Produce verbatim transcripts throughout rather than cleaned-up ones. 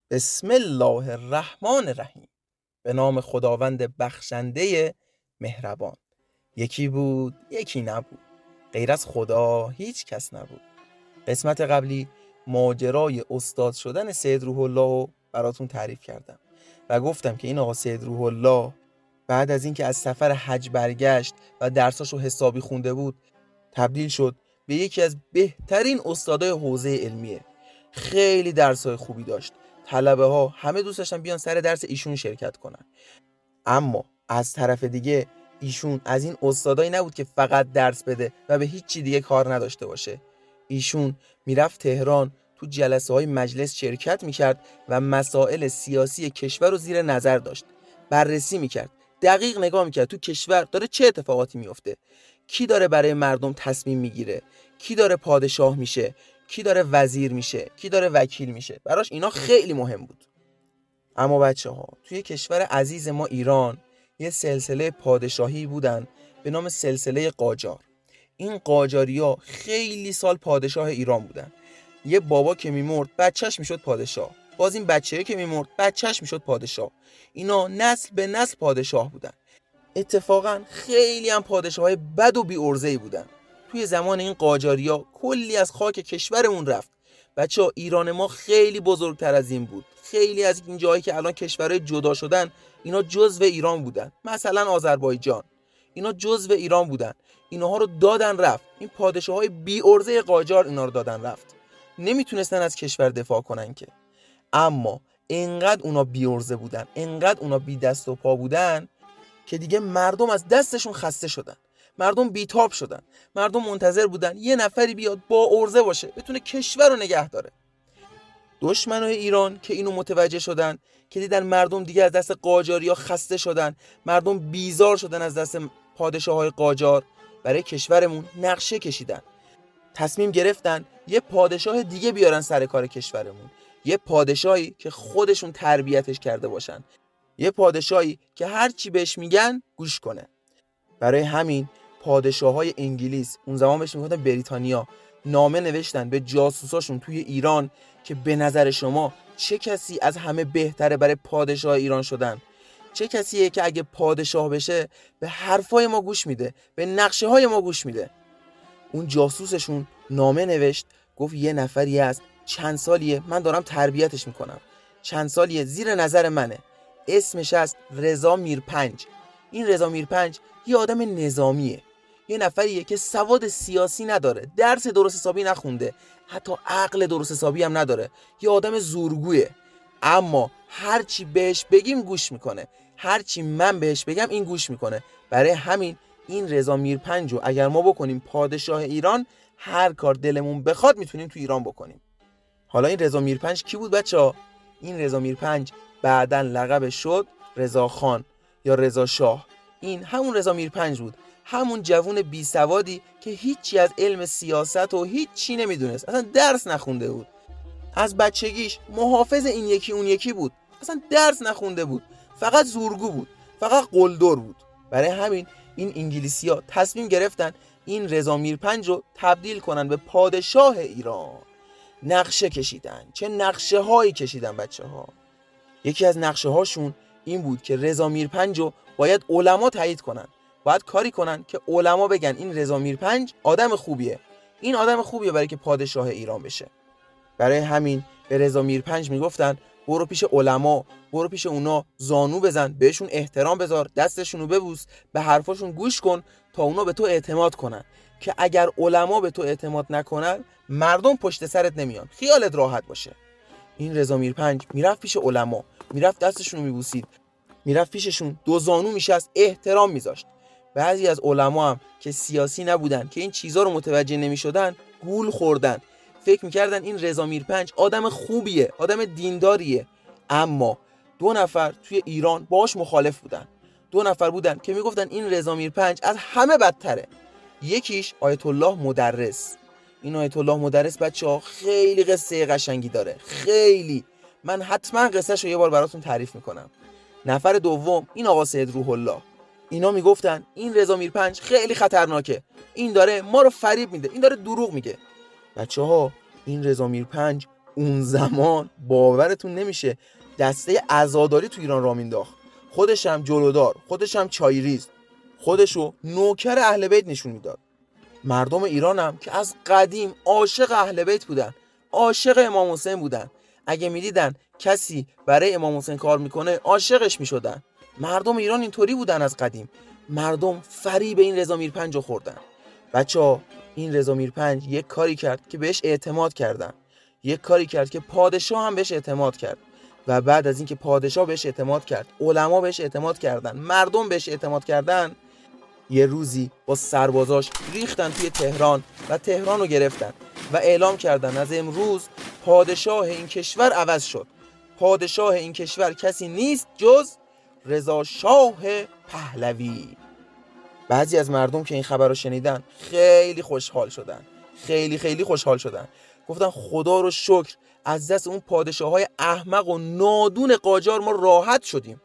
بسم الله الرحمن الرحیم. به نام خداوند بخشنده مهربان. یکی بود یکی نبود، غیر از خدا هیچ کس نبود. قسمت قبلی ماجرای استاد شدن سید روح الله رو براتون تعریف کردم و گفتم که این آقا سید روح الله بعد از اینکه از سفر حج برگشت و درساشو حسابی خونده بود، تبدیل شد به یکی از بهترین استادای حوزه علمیه. خیلی درسای خوبی داشت، طلبه ها همه دوست داشتن بیان سر درس ایشون شرکت کنن. اما از طرف دیگه ایشون از این استادایی نبود که فقط درس بده و به هیچ چی دیگه کار نداشته باشه. ایشون میرفت تهران، تو جلسه های مجلس شرکت میکرد و مسائل سیاسی کشور رو زیر نظر داشت، بررسی میکرد، دقیق نگاه میکرد تو کشور داره چه اتفاقاتی میفته، کی داره برای مردم تصمیم میگیره، کی داره پادشاه میشه، کی داره وزیر میشه، کی داره وکیل میشه. براش اینا خیلی مهم بود. اما بچه ها، توی کشور عزیز ما ایران یه سلسله پادشاهی بودن به نام سلسله قاجار. این قاجاری ها خیلی سال پادشاه ایران بودن. یه بابا که میمرد بچهش میشد پادشاه، باز این بچه‌ای که میمرد بچهش میشد پادشاه. اینا نسل به نسل پادشاه بودن. اتفاقا خیلی هم پادشاهای بد و بی ارزه‌ای بودن. توی زمان این قاجاری ها کلی از خاک کشورمون رفت. بچه ها، ایران ما خیلی بزرگتر از این بود. خیلی از این جایی که الان کشورهای جدا شدن اینا جزو ایران بودن. مثلا آذربایجان، اینا جزو ایران بودن. اینها رو دادن رفت. این پادشاهای بی ارزه قاجار اینا رو دادن رفت. نمیتونستن از کشور دفاع کنن که. اما انقدر اونا بی ارزه بودن، انقدر اونا بی دست و پا بودن که دیگه مردم از دستشون خسته شدن. مردم بیتاب شدن. مردم منتظر بودن یه نفری بیاد با ارزه باشه، بتونه کشور رو نگه داره. دشمنای ایران که اینو متوجه شدن، که دیدن مردم دیگه از دست قاجاریا خسته شدن، مردم بیزار شدن از دست پادشاه‌های قاجار، برای کشورمون نقشه کشیدن. تصمیم گرفتن یه پادشاه دیگه بیارن سر کار کشورمون. یه پادشاهی که خودشون تربیتش کرده باشن. یه پادشاهی که هر چی بهش میگن گوش کنه. برای همین پادشاه‌های انگلیس، اون زمان بهش میگفتن بریتانیا، نامه نوشتن به جاسوساشون توی ایران که به نظر شما چه کسی از همه بهتره برای پادشاه ایران شدن؟ چه کسیه که اگه پادشاه بشه به حرفای ما گوش میده، به نقشه های ما گوش میده؟ اون جاسوسشون نامه نوشت، گفت یه نفری هست چند سالیه من دارم تربیتش میکنم، چند سالیه زیر نظر منه، اسمش هست رضا میرپنج. این رضا میرپنج یه آدم نظامیه، یه نفریه که سواد سیاسی نداره، درس درست حسابی نخونده، حتی عقل درست حسابی هم نداره، یه آدم زورگویه. اما هرچی بهش بگیم گوش میکنه، هرچی من بهش بگم این گوش میکنه. برای همین این رضا میرپنج رو اگر ما بکنیم پادشاه ایران، هر کار دلمون بخواد میتونیم تو ایران بکنیم. حالا این رضا میرپنج کی بود بچه‌ها؟ این رضا میرپنج بعداً لقبش شد رضا خان یا رضا شاه. این همون رضا میرپنج بود، همون جوون بی سوادی که هیچی از علم سیاست و هیچی نمیدونست، اصلا درس نخونده بود. از بچگیش محافظ این یکی اون یکی بود، اصلا درس نخونده بود، فقط زورگو بود، فقط قلدر بود. برای همین این انگلیسی‌ها تصمیم گرفتن این رضا میرپنج رو تبدیل کنن به پادشاه ایران. نقشه کشیدن. چه نقشه هایی کشیدن بچه ها. یکی از نقشه هاشون این بود که رضا میرپنج رو باید علما تایید کنن، باید کاری کنن که علما بگن این رضا میرپنج آدم خوبیه، این آدم خوبیه برای که پادشاه ایران بشه. برای همین به رضا میرپنج میگفتن برو پیش علما، برو پیش اونا زانو بزن، بهشون احترام بذار، دستشون رو ببوس، به حرفاشون گوش کن تا اونا به تو اعتماد کنن، که اگر علما به تو اعتماد نکنن مردم پشت سرت نمیان، خیالت راحت باشه. این رضا میرپنج میرفت پیش علما، میرفت دستشون رو میبوسید، میرفت پیششون دو زانو میشست، احترام میذاشت. بعضی از علما هم که سیاسی نبودن، که این چیزا رو متوجه نمیشدن، گول خوردن، فکر میکردن این رضا میرپنج آدم خوبیه، آدم دینداریه. اما دو نفر توی ایران باهاش مخالف بودن. دو نفر بودن که میگفتن این رضا میرپنج از همه بدتره. یکیش آیت الله مدرس. این آیت الله مدرس بچه‌ها خیلی قصه قشنگی داره، خیلی. من حتما قصه‌شو یه بار براتون تعریف میکنم. نفر دوم این آقا سید روح الله. اینا میگفتن این رضا میرپنج خیلی خطرناکه، این داره ما رو فریب میده، این داره دروغ میگه. بچه‌ها این رضا میرپنج اون زمان باورتون نمیشه دسته عزاداری تو ایران راه مینداخت، خودش هم جلودار، خودش هم چایریز، خودشو نوکر اهل بیت نشون میداد. مردم ایران هم که از قدیم عاشق اهل بیت بودن، عاشق امام حسین بودن، اگه میدیدن کسی برای امام حسین کار میکنه عاشقش میشدن. مردم ایران اینطوری بودن از قدیم. مردم فریب این رضا میرپنجو خوردن. بچه‌ها این رضا میرپنج یک کاری کرد که بهش اعتماد کردن، یک کاری کرد که پادشاه هم بهش اعتماد کرد و بعد از اینکه پادشاه بهش اعتماد کرد، علما بهش اعتماد کردن، مردم بهش اعتماد کردن، یه روزی با سربازاش ریختن توی تهران و تهران رو گرفتن و اعلام کردن از امروز پادشاه این کشور عوض شد. پادشاه این کشور کسی نیست جز رضا شاه پهلوی. بعضی از مردم که این خبر رو شنیدن خیلی خوشحال شدن، خیلی خیلی خوشحال شدن. گفتن خدا رو شکر از دست اون پادشاه های احمق و نادون قاجار ما راحت شدیم.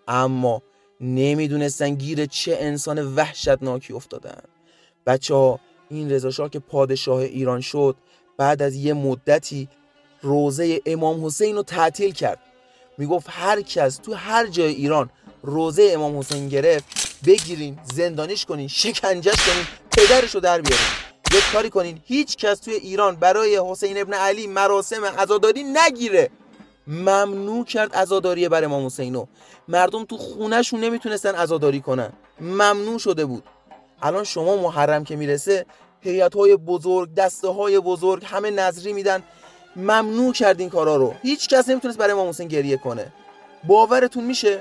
اما نمیدونستن گیر چه انسان وحشتناکی افتادن. بچه ها این رضا شاه که پادشاه ایران شد، بعد از یه مدتی روزه امام حسین رو تعطیل کرد. میگفت هر کس تو هر جای ایران روزه امام حسین گرفت بگیرین، زندانیش کنین، شکنجهش کنین، پدرش رو در بیارین. یک کاری کنین هیچ کس توی ایران برای حسین ابن علی مراسم عزاداری نگیره. ممنوع کرد عزاداری بر امام حسینو. مردم تو خونهشون نمیتونستن عزاداری کنن، ممنوع شده بود. الان شما محرم که میرسه هیئت‌های بزرگ، دسته‌های بزرگ همه نذری میدن. ممنوع کرد این کارا رو. هیچ کس نمیتونست برای امام حسین گریه کنه. باورتون میشه؟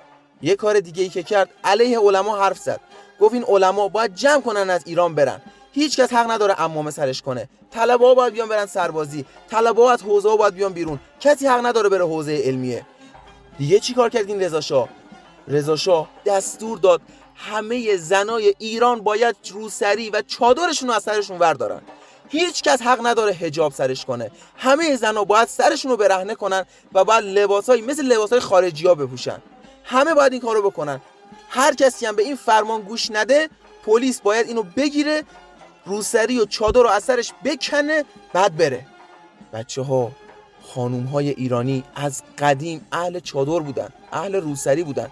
یه کار دیگه ای که کرد، علیه علما حرف زد. گفت این علما باید جمع کنن از ایران برن. هیچ کس حق نداره عمامه سرش کنه. طلبه‌ها باید بیان برن سربازی، طلبه‌ها از حوزه‌ها باید بیان بیرون. کسی حق نداره بره حوزه علمیه. دیگه چی کار کرد این رضا شاه؟ رضا شاه دستور داد همه زنای ایران باید روسری و چادرشون رو از سرشون بردارن. هیچ کس حق نداره حجاب سرش کنه. همه زنا باید سرشون رو برهنه کنن و باید لباسای مثل لباسای خارجی‌ها بپوشن. همه باید این کارو بکنن. هر کسی هم به این فرمان گوش نده، پلیس باید اینو بگیره، روسری و چادر رو از سرش بکنه، بعد بره. بچه‌ها خانوم‌های ایرانی از قدیم اهل چادر بودن، اهل روسری بودن.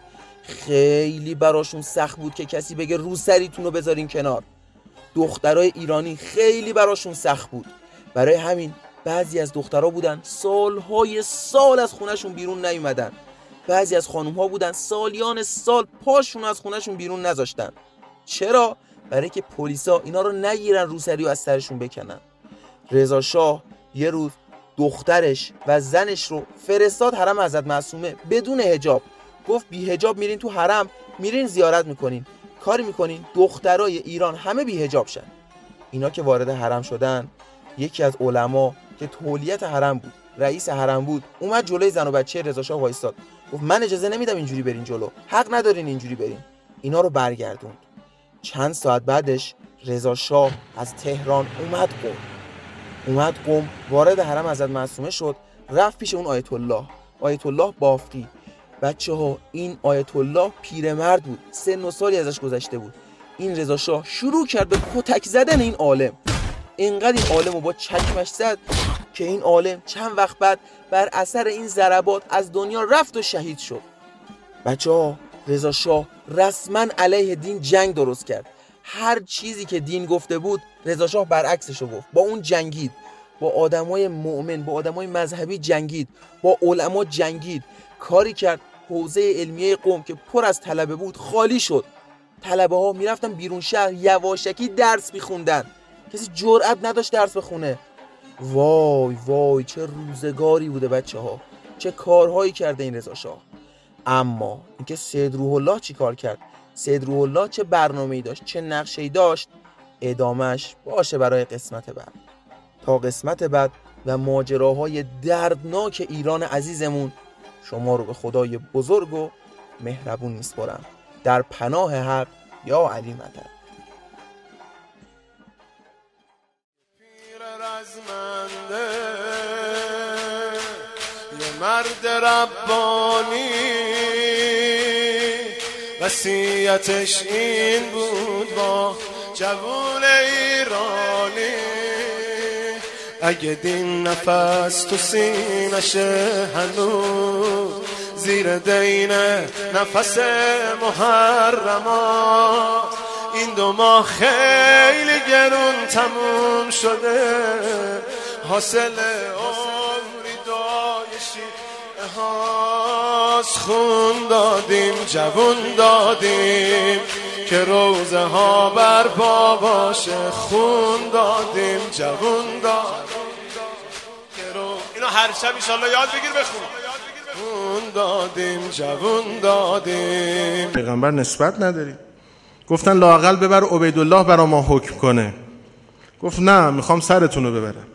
خیلی براشون سخت بود که کسی بگه روسریتون رو بذارین کنار. دخترای ایرانی خیلی براشون سخت بود. برای همین بعضی از دخترها بودن سالهای سال از خونهشون بیرون نیومدن. بعضی از خانوم‌ها بودن سالیان سال پاشون از خونهشون بیرون نذاشتن. چرا؟ برای که پلیسا اینا رو نگیرن روسری و از سرشون بکنن. رضا شاه یه روز دخترش و زنش رو فرستاد حرم حضرت معصومه بدون حجاب. گفت بی حجاب میرین تو حرم، میرین زیارت میکنین، کاری میکنین دخترای ایران همه بی حجاب شن. اینا که وارد حرم شدن، یکی از علما که تولیت حرم بود، رئیس حرم بود، اومد جلوی زن و بچه رضا شاه وایساد. گفت من اجازه نمیدم اینجوری برین جلو، حق ندارین اینجوری برین. اینا رو برگردوند. چند ساعت بعدش رضا شاه از تهران اومد قم. اومد قم، وارد حرم حضرت معصومه شد، رفت پیش اون آیت الله، آیت الله بافقی. بچه ها این آیت الله پیرمرد بود، سن و سالی ازش گذشته بود. این رضا شاه شروع کرد به کتک زدن این عالم. اینقدر این عالم رو با چکمش زد که این عالم چند وقت بعد بر اثر این ضربات از دنیا رفت و شهید شد. بچه ها رضا شاه رسما علیه دین جنگ درست کرد. هر چیزی که دین گفته بود رضا شاه برعکسش رو گفت. با اون جنگید، با آدمای مؤمن، با آدمای مذهبی جنگید، با علما جنگید. کاری کرد حوزه علمیه قم که پر از طلبه بود خالی شد. طلبه ها میرفتن بیرون شهر یواشکی درس میخوندن. کسی جرئت نداشت درس بخونه. وای وای چه روزگاری بوده بچه ها، چه کارهایی کرده این رضا شاه. اما اینکه سید روح الله چی کار کرد، سید روح الله چه برنامه‌ای داشت، چه نقشه‌ای داشت، ادامش باشه برای قسمت بعد. تا قسمت بعد و ماجراهای دردناک ایران عزیزمون، شما رو به خدای بزرگ و مهربون میسپارم. در پناه حق یا علی مدد. پیر رزمنده یه مرد ربانی، وصیتش این بود با جوون ایرانی، اگه دین نفس تو سینشه هنوز زیر دین نفس محرما این دو ماه خیلی گرون تموم شده حاصل عمری دایشی هاست خون دادیم جوون دادیم که روزه ها برپا باشه خون دادیم جوون دادیم اینو هر شب انشالله یاد بگیر بخون خون دادیم جوون دادیم. پیغمبر نسبت نداری. گفتن لااقل ببر عبیدالله برا ما حکم کنه. گفت نه میخوام سرتون رو ببرم.